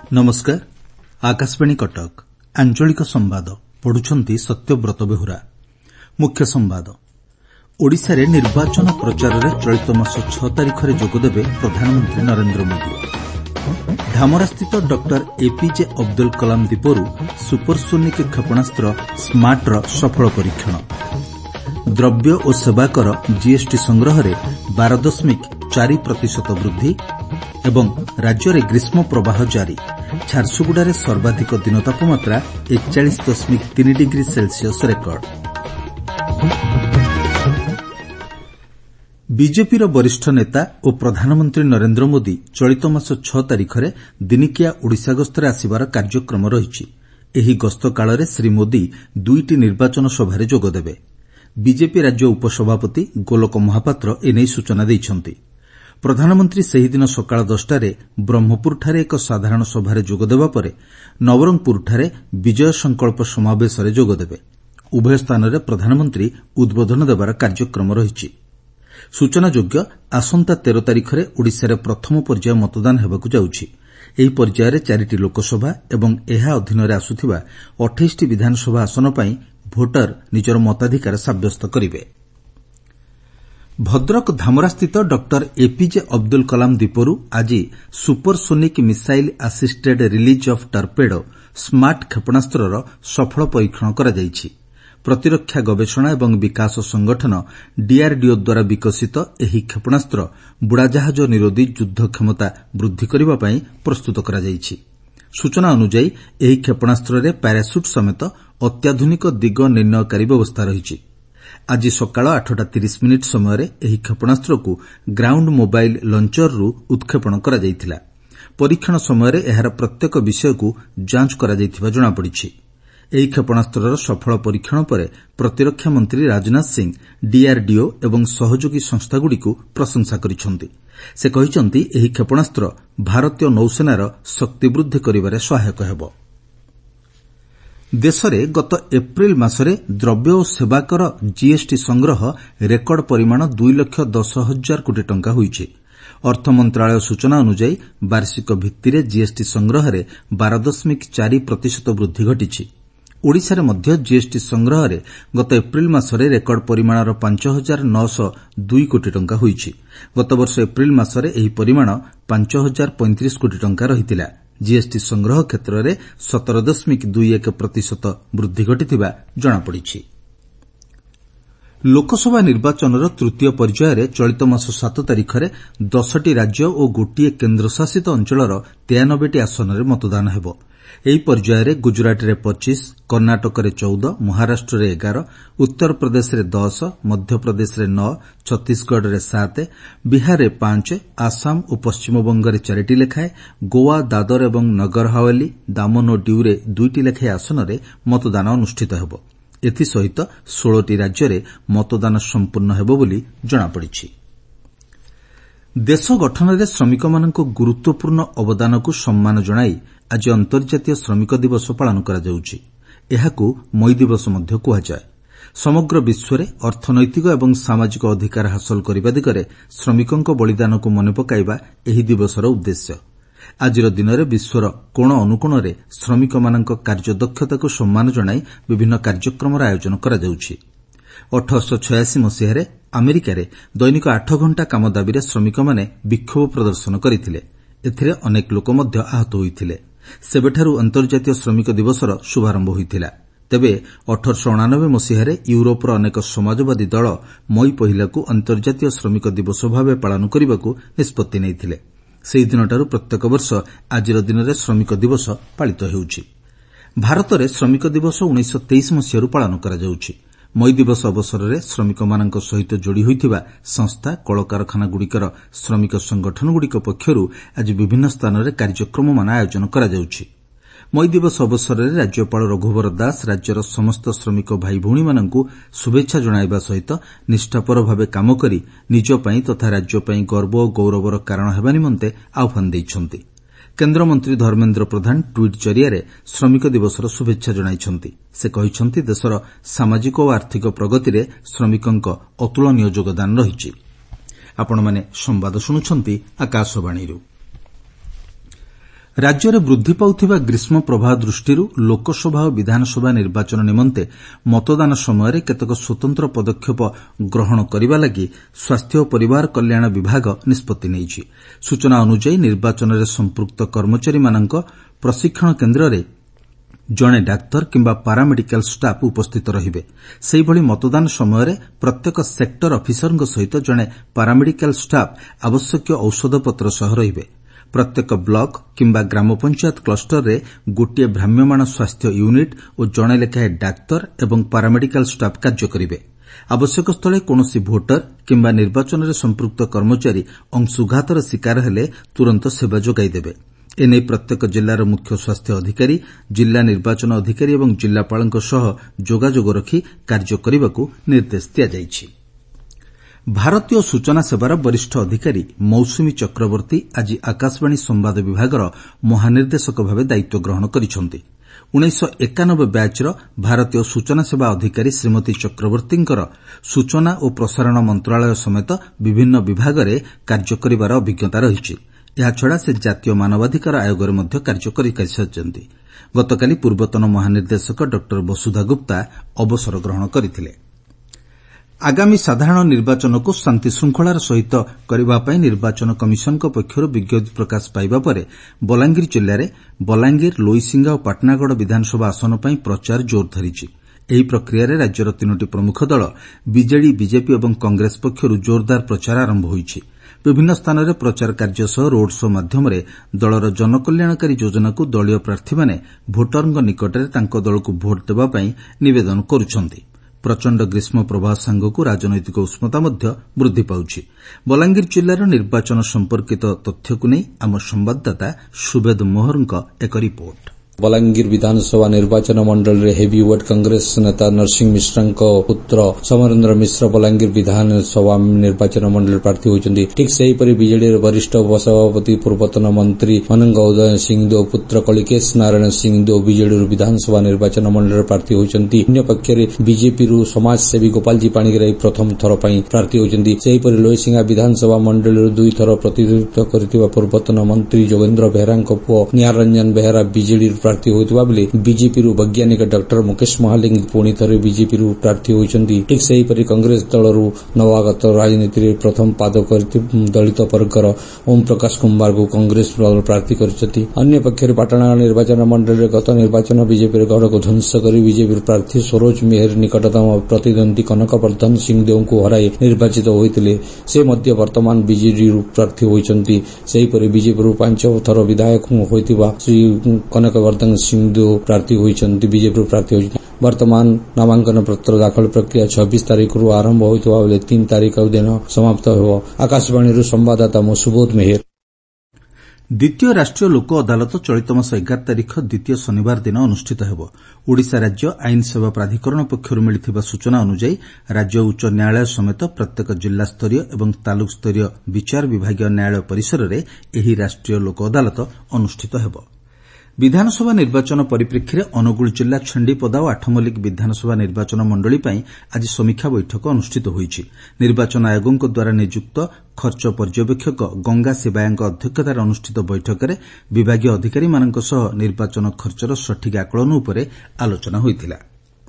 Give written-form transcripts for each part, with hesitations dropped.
नमस्कार। आकाशवाणी कटक आंचलिक संवाद पढ़ुछंती सत्यव्रत बेहुरा। मुख्य संवाद। ओडिशा रे निर्वाचन प्रचार रे चलित मास 6 तारिख रे जोगदेबे प्रधानमंत्री नरेंद्र मोदी। धामरास्थित डॉक्टर एपीजे अब्दुल कलाम द्वीपरू सुपरसोनिक क्षेपणास्त्र स्मार्ट र सफल परीक्षण। द्रव्य और सेवाकर जीएसटी संग्रह रे 12.4% वृद्धि एवं राज्य रे ग्रीष्म प्रवाह जारी। झारसुगुड़ा सर्वाधिक दिन तापमात्रा 41.3 डिग्री सेल्सियस रेकर्ड। बीजेपी वरिष्ठ नेता और प्रधानमंत्री नरेंद्र मोदी चलित मास 6 तारिख रे दिनिकिया ओडिशा गस्तरे आसिबार कार्यक्रम रहिछि। एही गस्त काଳରେ श्री मोदी 2टी निर्वाचन सभारे जोगदेबे। बीजेपी राज्य उपसभापति गोलक महापात्र एने सूचना दैछन्ति। प्रधानमंत्री सेहिदिन सकाळ 10टारे ब्रह्मपुरଠାରେ एक साधारण सभारे जोगदेबा परे नवरंगपुरଠାରେ विजय संकल्प समावेशरे जोगदेबे। उभय स्थानरे प्रधानमंत्री उद्बोधन देबार कार्यक्रम रहिछि। सूचनायोग्य आसंता 13 तारिखरे ओडिशारे प्रथम पर्याय मतदान हेबाकु जाउछि। एही पर्याୟରେ 4टी लोकसभा एवं एहा अधीनरे आसुथिबा 28टी विधानसभा आसन पई भोटर निजर मताधिकार साब्यस्त करिवे। भद्रक धामरास्थित डॉक्टर एपीजे अब्दुल कलाम द्वीपरू आज supersonic missile assisted release of torpedo smart क्षेपणास्त्रर सफल परीक्षण करा जायछि। प्रतिरक्षा गवेषणा एवं विकास संगठन डीआरडीओ द्वारा विकसित एही क्षेपणास्त्र बुड़ाजाहाज निरोधी युद्ध क्षमता वृद्धि करबा पई प्रस्तुत करा जायछि। सूचना अनुसार एही क्षेपणास्त्ରରେ पैराशूट समेत अत्याधुनिक दिग निर्णयकारी व्यवस्था रहिछि। आज सकाळ 8:30 समय एही क्षेपणास्त्रକୁ ग्राउंड मोबाइल लंचररू उत्क्षेपण करा जायतिला। परीक्षण समय एहार प्रत्येक विषयକୁ जांच करा जायतिबा जणा पड़िछि। एही क्षेपणास्त्रर सफल परीक्षण पर प्रतिरक्षा मंत्री राजनाथ सिंह डीआरडीओ एवं सहयोगी संस्थागुड़िକୁ प्रशंसा करिसंति। से कहिसंति एही क्षेपणास्त्र भारतीय नौसेनार शक्ति वृद्धि करिबारे सहायक हेबो। देशरे गत एप्रिल मासरे द्रव्य और सेवाकर जीएसटी संग्रह रेकर्ड परिमाण 2,10,000 कोटी टंका होईछि। अर्थ मंत्रालय सूचना अनुसार वार्षिक भित्तिरे जीएसटी संग्रह रे 12.4% वृद्धि घटिछि। ओडिशा मध्य जीएसटी संग्रह रे गत एप्रिल मासरे रेकर्ड परिमाणर 5,902 कोटी टंका होईछि। गत वर्ष एप्रिल मासरे एही परिमाण 5,035 कोटी टंका रहितिला। जीएसटी संग्रह क्षेत्र में 17.21% वृद्धि घटिथिबा जणा पड़िछि। लोकसभा निर्वाचनर तृतीय पर्यायर चलित मास 7 तारिखरे 10टी राज्य और गोटिए केन्द्रशासित अंचलर 93टी आसनरे मतदान हेबो। एही पर्याୟରେ गुजरातरे 25, कर्णाटकरे 14, महाराष्ट्ରରେ 11, उत्तर प्रदेशरे 10, मध्यप्रदेशरे 9, छत्तीसगढ़रे 7, बिहाररे 5, आसाम और पश्चिमबंगरे 4टी लेखाए, गोवा, दादर एवं नगर हावेली, दामन और डिउरे 2टी लेखाए आसनरे मतदान अनुष्ठित हेबो। एथिसहित 16टी राज्ୟରେ मतदान संपूर्ण हेबो बोली जणा पड़िछि। देश गठन में श्रमिकमानक गुरुत्वपूर्ण अवदान को सम्मान जणाई आज अंतर्जातीय श्रमिक दिवस पालन करा जाउछि। एहाकु मई दिवस मध्य कुहाଯାଏ। समग्र विश्व में अर्थनैतिक एवं सामाजिक अधिकार हासिल करने दिगरे श्रमिकों बलिदान को मन पकाइबा एही दिवसर उद्देश्य। आजिर दिन में विश्वर कोण अनुकोण में श्रमिक मानक कार्यदक्षता को सम्मान जणाई विभिन्न कार्यक्रम आयोजन करा जाउछि। 1886 मसीह अमेरिकार दैनिक 8 घंटा काम दाबी श्रमिक माने विक्षोभ प्रदर्शन करथिले। एथिरे अनेक लोक मध्य आहत होइथिले। सेबेठारू अंतर्जातीय श्रमिक दिवसर शुभारंभ होइथिला। तेबे 1889 मसीह यूरोपर अनेक समाजवादी दल मई पहिला को अंतर्जातीय श्रमिक दिवस भाव पालन करने निष्पत्ति नैथिले। सेही दिनटारू प्रत्येक वर्ष आजिर दिन में श्रमिक दिवस पालित हेउछि। भारत में श्रमिक दिवस 1923 मसीह पालन करा जाउछि। मई दिवस अवसर में श्रमिक मानक सहित जोड़ी होइथिबा संस्था कलकारखाना गुड़िकर श्रमिक संगठन गुड़िक पक्षरू आज विभिन्न स्थान में कार्यक्रम मान आयोजन करा जाउछि। मई दिवस अवसर में राज्यपाल रघुवर दास राज्यर समस्त श्रमिक भाई भौणी मानकु शुभेच्छा जणाइबा सहित निष्ठापर भावे काम करी निज पई तथा राज्य पई गर्व और गौरवर कारण हेबा निमंते आह्वान दैछन्ति। केन्द्रमंत्री धर्मेन्द्र प्रधान ट्वीट जरिए श्रमिक दिवसर शुभेच्छा जणाइछन्ति। से कहिछन्ति देशर सामाजिक और आर्थिक प्रगति में श्रमिकों अतुलनीय योगदान रहिछि। आपण माने संवाद शुणुछन्ति आकाशवाणी। ରାଜ୍ୟରେ ବୃଦ୍ଧି ପାଉଥିବା ଗ୍ରୀଷ୍ମ ପ୍ରବାହ ଦୃଷ୍ଟିରୁ ଲୋକସଭା ଓ ବିଧାନସଭା ନିର୍ବାଚନ ନିମନ୍ତେ ମତଦାନ ସମୟରେ କେତେକ ସ୍ୱତନ୍ତ୍ର ପଦକ୍ଷେପ ଗ୍ରହଣ କରିବା ଲାଗି ସ୍ୱାସ୍ଥ୍ୟ ଓ ପରିବାର କଲ୍ୟାଣ ବିଭାଗ ନିଷ୍ପତ୍ତି ନେଇଛି। ସୂଚନା ଅନୁଯାୟୀ ନିର୍ବାଚନରେ ସମ୍ପୃକ୍ତ କର୍ମଚାରୀମାନଙ୍କ ପ୍ରଶିକ୍ଷଣ କେନ୍ଦ୍ରରେ ଜଣେ ଡାକ୍ତର କିମ୍ବା ପାରାମେଡିକାଲ ଷ୍ଟାଫ୍ ଉପସ୍ଥିତ ରହିବେ। ସେହିଭଳି ମତଦାନ ସମୟରେ ପ୍ରତ୍ୟେକ ସେକ୍ଟର ଅଫିସରଙ୍କ ସହିତ ଜଣେ ପାରାମେଡିକାଲ ଷ୍ଟାଫ୍ ଆବଶ୍ୟକୀୟ ଔଷଧପତ୍ର ସହ ରହିବେ। ପ୍ରତ୍ୟେକ ବ୍ଲକ କିମ୍ବା ଗ୍ରାମ ପଞ୍ଚାୟତ କ୍ଲଷ୍ଟରରେ ଗୋଟିଏ ଭ୍ରାମ୍ୟମାଣ ସ୍ୱାସ୍ଥ୍ୟ ୟୁନିଟ୍ ଓ ଜଣେ ଲେଖାଏଁ ଡାକ୍ତର ଏବଂ ପାରାମେଡିକାଲ ଷ୍ଟାଫ୍ କାର୍ଯ୍ୟ କରିବେ। ଆବଶ୍ୟକ ସ୍ଥଳେ କୌଣସି ଭୋଟର କିମ୍ବା ନିର୍ବାଚନରେ ସମ୍ପୃକ୍ତ କର୍ମଚାରୀ ଅଂଶୁଘାତର ଶିକାର ହେଲେ ତୁରନ୍ତ ସେବା ଯୋଗାଇ ଦେବେ। ଏନେଇ ପ୍ରତ୍ୟେକ ଜିଲ୍ଲାର ମୁଖ୍ୟ ସ୍ୱାସ୍ଥ୍ୟ ଅଧିକାରୀ, ଜିଲ୍ଲା ନିର୍ବାଚନ ଅଧିକାରୀ ଏବଂ ଜିଲ୍ଲାପାଳଙ୍କ ସହ ଯୋଗାଯୋଗ ରଖି କାର୍ଯ୍ୟ କରିବାକୁ ନିର୍ଦ୍ଦେଶ ଦିଆଯାଇଛି। ଭାରତୀୟ ସୂଚନା ସେବାର ବରିଷ୍ଠ ଅଧିକାରୀ ମୌସୁମୀ ଚକ୍ରବର୍ତ୍ତୀ ଆଜି ଆକାଶବାଣୀ ସମ୍ବାଦ ବିଭାଗର ମହାନିର୍ଦ୍ଦେଶକ ଭାବେ ଦାୟିତ୍ୱ ଗ୍ରହଣ କରିଛନ୍ତି। 1991 ବ୍ୟାଚ୍ର ଭାରତୀୟ ସୂଚନା ସେବା ଅଧିକାରୀ ଶ୍ରୀମତୀ ଚକ୍ରବର୍ତ୍ତୀଙ୍କର ସୂଚନା ଓ ପ୍ରସାରଣ ମନ୍ତ୍ରଣାଳୟ ସମେତ ବିଭିନ୍ନ ବିଭାଗରେ କାର୍ଯ୍ୟ କରିବାର ଅଭିଜ୍ଞତା ରହିଛି। ଏହାଛଡ଼ା ସେ ଜାତୀୟ ମାନବାଧିକାର ଆୟୋଗରେ ମଧ୍ୟ କାର୍ଯ୍ୟ କରିସାରିଛନ୍ତି। ଗତକାଲି ପୂର୍ବତନ ମହାନିର୍ଦ୍ଦେଶକ ଡ ବସୁଧା ଗୁପ୍ତା ଅବସର ଗ୍ରହଣ କରିଥିଲେ। ଆଗାମୀ ସାଧାରଣ ନିର୍ବାଚନକୁ ଶାନ୍ତିଶୃଙ୍ଖଳାର ସହିତ କରିବା ପାଇଁ ନିର୍ବାଚନ କମିଶନଙ୍କ ପକ୍ଷରୁ ବିଜ୍ଞପ୍ତି ପ୍ରକାଶ ପାଇବା ପରେ ବଲାଙ୍ଗୀର ଜିଲ୍ଲାରେ ବଲାଙ୍ଗୀର, ଲୋଇସିଙ୍ଗା ଓ ପାଟଣାଗଡ଼ ବିଧାନସଭା ଆସନ ପାଇଁ ପ୍ରଚାର ଜୋର ଧରିଛି। ଏହି ପ୍ରକ୍ରିୟାରେ ରାଜ୍ୟର 3ଟି ପ୍ରମୁଖ ଦଳ ବିଜେଡି, ବିଜେପି ଏବଂ କଂଗ୍ରେସ ପକ୍ଷରୁ ଜୋରଦାର ପ୍ରଚାର ଆରମ୍ଭ ହୋଇଛି। ବିଭିନ୍ନ ସ୍ଥାନରେ ପ୍ରଚାର କାର୍ଯ୍ୟ ସହ ରୋଡ୍ ଶୋ ମାଧ୍ୟମରେ ଦଳର ଜନକଲ୍ୟାଣକାରୀ ଯୋଜନାକୁ ଦଳୀୟ ପ୍ରାର୍ଥୀମାନେ ଭୋଟରଙ୍କ ନିକଟରେ ତାଙ୍କ ଦଳକୁ ଭୋଟ୍ ଦେବା ପାଇଁ ନିବେଦନ କରୁଛନ୍ତି। ପ୍ରଚଣ୍ଡ ଗ୍ରୀଷ୍ମ ପ୍ରବାହ ସାଙ୍ଗକୁ ରାଜନୈତିକ ଉଷ୍ମତା ମଧ୍ୟ ବୃଦ୍ଧି ପାଉଛି। ବଲାଙ୍ଗୀର ଜିଲ୍ଲାର ନିର୍ବାଚନ ସମ୍ପର୍କିତ ତଥ୍ୟକୁ ନେଇ ଆମ ସମ୍ବାଦଦାତା ସୁବେଦ ମୋହରଙ୍କ ଏକ ରିପୋର୍ଟ। ବଲାଙ୍ଗୀର ବିଧାନସଭା ନିର୍ବାଚନ ମଣ୍ଡଳୀରେ ହେଭିୱେଟ୍ କଂଗ୍ରେସ ନେତା ନରସିଂହ ମିଶ୍ରଙ୍କ ପୁତ୍ର ସମରେନ୍ଦ୍ର ମିଶ୍ର ବଲାଙ୍ଗୀର ବିଧାନସଭା ନିର୍ବାଚନ ମଣ୍ଡଳୀ ପ୍ରାର୍ଥୀ ହୋଇଛନ୍ତି। ଠିକ୍ ସେହିପରି ବିଜେଡିର ବରିଷ୍ଠ ଉପସଭାପତି ପୂର୍ବତନ ମନ୍ତ୍ରୀ ଅନଙ୍ଗ ଉଦୟ ସିଂହଦେଓ ପୁତ୍ର କଳିକେଶ ନାରାୟଣ ସିଂହଦେଓ ବିଜେଡିରୁ ବିଧାନସଭା ନିର୍ବାଚନ ମଣ୍ଡଳୀର ପ୍ରାର୍ଥୀ ହୋଇଛନ୍ତି। ଅନ୍ୟପକ୍ଷରେ ବିଜେପିରୁ ସମାଜସେବୀ ଗୋପାଳଜୀ ପାଣିଗ୍ରାହୀ ପ୍ରଥମ ଥର ପାଇଁ ପ୍ରାର୍ଥୀ ହୋଇଛନ୍ତି। ସେହିପରି ଲୋଇସିଙ୍ଗା ବିଧାନସଭା ମଣ୍ଡଳୀରୁ 2 ଥର ପ୍ରତିନିଧିତ୍ୱ କରିଥିବା ପୂର୍ବତନ ମନ୍ତ୍ରୀ ଯୋଗେନ୍ଦ୍ର ବେହେରାଙ୍କ ପୁଅ ନିହାର ରଞ୍ଜନ ବେହେରା ବିଜେଡିରୁ ପ୍ରାର୍ଥୀ ହୋଇଥିବା ବେଳେ ବିଜେପିରୁ ବୈଜ୍ଞାନିକ ଡକ୍ଟର ମୁକେଶ ମହାଲିଙ୍ଗ ପୁଣି ଥରେ ବିଜେପିରୁ ପ୍ରାର୍ଥୀ ହୋଇଛନ୍ତି। ଠିକ୍ ସେହିପରି କଂଗ୍ରେସ ଦଳରୁ ନବାଗତ ରାଜନୀତିରେ ପ୍ରଥମ ପାଦ କରିଥିବା ଦଳିତ ବର୍ଗର ଓମ୍ ପ୍ରକାଶ କୁମ୍ବାରଙ୍କୁ କଂଗ୍ରେସ ପ୍ରାର୍ଥୀ କରିଛନ୍ତି। ଅନ୍ୟପକ୍ଷରେ ପାଟଣାଗଡ଼ ନିର୍ବାଚନ ମଣ୍ଡଳୀରେ ଗତ ନିର୍ବାଚନ ବିଜେପିର ଗଡ଼କୁ ଧ୍ୱଂସ କରି ବିଜେପିର ପ୍ରାର୍ଥୀ ସରୋଜ ମେହେର ନିକଟତମ ପ୍ରତିଦ୍ୱନ୍ଦ୍ୱୀ କନକବର୍ଦ୍ଧନ ସିଂହଦେଓଙ୍କୁ ହରାଇ ନିର୍ବାଚିତ ହୋଇଥିଲେ। ସେ ମଧ୍ୟ ବର୍ତ୍ତମାନ ବିଜେଡିରୁ ପ୍ରାର୍ଥୀ ହୋଇଛନ୍ତି। ସେହିପରି ବିଜେପିରୁ 5 ଥର ବିଧାୟକ ହୋଇଥିବା ଶ୍ରୀ କନକବର୍ଦ୍ଧନ ସିଂହଦେଓ ପ୍ରାର୍ଥୀ ହୋଇଛନ୍ତି। ବିଜେପିରୁ ପ୍ରାର୍ଥୀ ହୋଇଛନ୍ତି। ବର୍ତ୍ତମାନ ନାମାଙ୍କନ ପତ୍ର ଦାଖଲ ପ୍ରକ୍ରିୟା 26 ତାରିଖରୁ ଆରମ୍ଭ ହୋଇଥିବା ବେଳେ 3 ତାରିଖ ଦିନ ସମାପ୍ତ ହେବ। ଆକାଶବାଣୀରୁ ସମ୍ବାଦଦାତା ମୁଁ ସୁବୋଧ ମେହେର। ଦ୍ୱିତୀୟ ରାଷ୍ଟ୍ରୀୟ ଲୋକ ଅଦାଲତ ଚଳିତ ମାସ 11 ତାରିଖ ଦ୍ୱିତୀୟ ଶନିବାର ଦିନ ଅନୁଷ୍ଠିତ ହେବ। ଓଡ଼ିଶା ରାଜ୍ୟ ଆଇନ ସେବା ପ୍ରାଧିକରଣ ପକ୍ଷରୁ ମିଳିଥିବା ସୂଚନା ଅନୁଯାୟୀ ରାଜ୍ୟ ଉଚ୍ଚ ନ୍ୟାୟାଳୟ ସମେତ ପ୍ରତ୍ୟେକ ଜିଲ୍ଲାସ୍ତରୀୟ ଏବଂ ତାଲୁକସ୍ତରୀୟ ବିଚାର ବିଭାଗୀୟ ନ୍ୟାୟାଳୟ ପରିସରରେ ଏହି ରାଷ୍ଟ୍ରୀୟ ଲୋକ ଅଦାଲତ ଅନୁଷ୍ଠିତ ହେବ। ବିଧାନସଭା ନିର୍ବାଚନ ପରିପ୍ରେକ୍ଷୀରେ ଅନୁଗୁଳ ଜିଲ୍ଲା ଛେଣ୍ଡିପଦା ଓ ଆଠମଲ୍ଲିକ ବିଧାନସଭା ନିର୍ବାଚନ ମଣ୍ଡଳୀ ପାଇଁ ଆଜି ସମୀକ୍ଷା ବୈଠକ ଅନୁଷ୍ଠିତ ହୋଇଛି। ନିର୍ବାଚନ ଆୟୋଗଙ୍କ ଦ୍ୱାରା ନିଯୁକ୍ତ ଖର୍ଚ୍ଚ ପର୍ଯ୍ୟବେକ୍ଷକ ଗଙ୍ଗା ଶିବାୟାଙ୍କ ଅଧ୍ୟକ୍ଷତାରେ ଅନୁଷ୍ଠିତ ବୈଠକରେ ବିଭାଗୀୟ ଅଧିକାରୀମାନଙ୍କ ସହ ନିର୍ବାଚନ ଖର୍ଚ୍ଚର ସଠିକ୍ ଆକଳନ ଉପରେ ଆଲୋଚନା ହୋଇଥିଲା।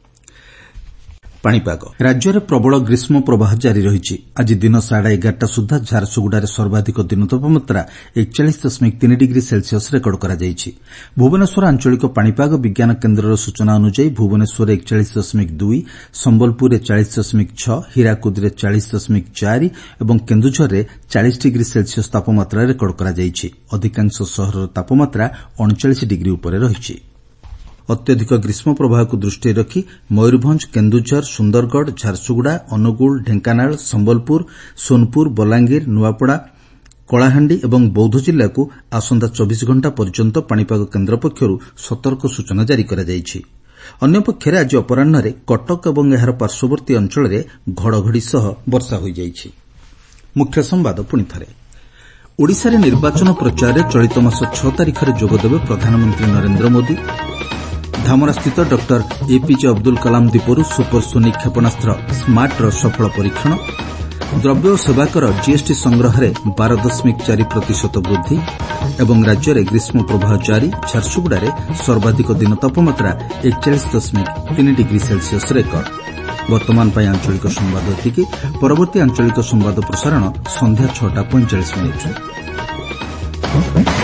ପାଣିପାଗ ରାଜ୍ୟରେ ପ୍ରବଳ ଗ୍ରୀଷ୍ମ ପ୍ରବାହ ଜାରି ରହିଛି। ଆଜି ଦିନ 11:30 ସୁଦ୍ଧା ଝାରସୁଗୁଡ଼ାରେ ସର୍ବାଧିକ ଦିନ ତାପମାତ୍ରା 41.3 ଡିଗ୍ରୀ ସେଲ୍ସିୟସ୍ ରେକର୍ଡ କରାଯାଇଛି। ଭୁବନେଶ୍ୱର ଆଞ୍ଚଳିକ ପାଣିପାଗ ବିଜ୍ଞାନ କେନ୍ଦ୍ରର ସୂଚନା ଅନୁଯାୟୀ ଭୁବନେଶ୍ୱରରେ 41.2, ସମ୍ବଲପୁରରେ 40.6, ହୀରାକୁଦରେ 40.4 ଏବଂ କେନ୍ଦୁଝରରେ 40 ଡିଗ୍ରୀ ସେଲ୍ସିୟସ୍ ତାପମାତ୍ରା ରେକର୍ଡ କରାଯାଇଛି। ଅଧିକାଂଶ ସହରର ତାପମାତ୍ରା 39 ଡିଗ୍ରୀ ଉପରେ ରହିଛି। ଅତ୍ୟଧିକ ଗ୍ରୀଷ୍ମ ପ୍ରବାହକୁ ଦୃଷ୍ଟିରେ ରଖି ମୟୂରଭଞ୍ଜ, କେନ୍ଦୁଝର, ସୁନ୍ଦରଗଡ଼, ଝାରସୁଗୁଡ଼ା, ଅନୁଗୁଳ, ଢେଙ୍କାନାଳ, ସମ୍ବଲପୁର, ସୋନପୁର, ବଲାଙ୍ଗୀର, ନୂଆପଡ଼ା, କଳାହାଣ୍ଡି ଏବଂ ବୌଦ୍ଧ ଜିଲ୍ଲାକୁ ଆସନ୍ତା 24 ଘଣ୍ଟା ପର୍ଯ୍ୟନ୍ତ ପାଣିପାଗ କେନ୍ଦ୍ର ପକ୍ଷରୁ ସତର୍କ ସୂଚନା ଜାରି କରାଯାଇଛି। ଅନ୍ୟପକ୍ଷରେ ଆଜି ଅପରାହ୍ନରେ କଟକ ଏବଂ ଏହାର ପାର୍ଶ୍ୱବର୍ତ୍ତୀ ଅଞ୍ଚଳରେ ଘଡ଼ଘଡ଼ି ସହ ବର୍ଷା ହୋଇଯାଇଛି। ମୁଖ୍ୟ ସମ୍ବାଦ ପୁଣିଥରେ ଓଡ଼ିଶାରେ ନିର୍ବାଚନ ପ୍ରଚାରରେ ଚଳିତ ମାସ 6 ତାରିଖରେ ଯୋଗଦେବେ ପ୍ରଧାନମନ୍ତ୍ରୀ ନରେନ୍ଦ୍ର ମୋଦି। ଧାମରାସ୍ଥିତ ଡକ୍ଟର ଏପିଜେ ଅବଦୁଲ କଲାମ ଦ୍ୱୀପରୁ ସୁପରସୋନିକ୍ କ୍ଷେପଣାସ୍ତ୍ର ସ୍ମାର୍ଟର ସଫଳ ପରୀକ୍ଷଣ। द्रव्य और सेवाकर जीएसटी संग्रहରେ 12.4% वृद्धि ଏବଂ ରାଜ୍ୟରେ ଗ୍ରୀଷ୍ମ ପ୍ରବାହ ଜାରି। ଝାରସୁଗୁଡ଼ାରେ ସର୍ବାଧିକ ଦିନ ତାପମାତ୍ରା 41.3 ଡିଗ୍ରୀ ସେଲ୍ସିୟସ୍ ରେକର୍ଡ। ବର୍ତ୍ତମାନ ପାଇଁ ଆଞ୍ଚଳିକ ସମ୍ବାଦ ଏତିକି। ପରବର୍ତ୍ତୀ ଆଞ୍ଚଳିକ ସମ୍ବାଦ ପ୍ରସାରଣ ସନ୍ଧ୍ୟା 6:45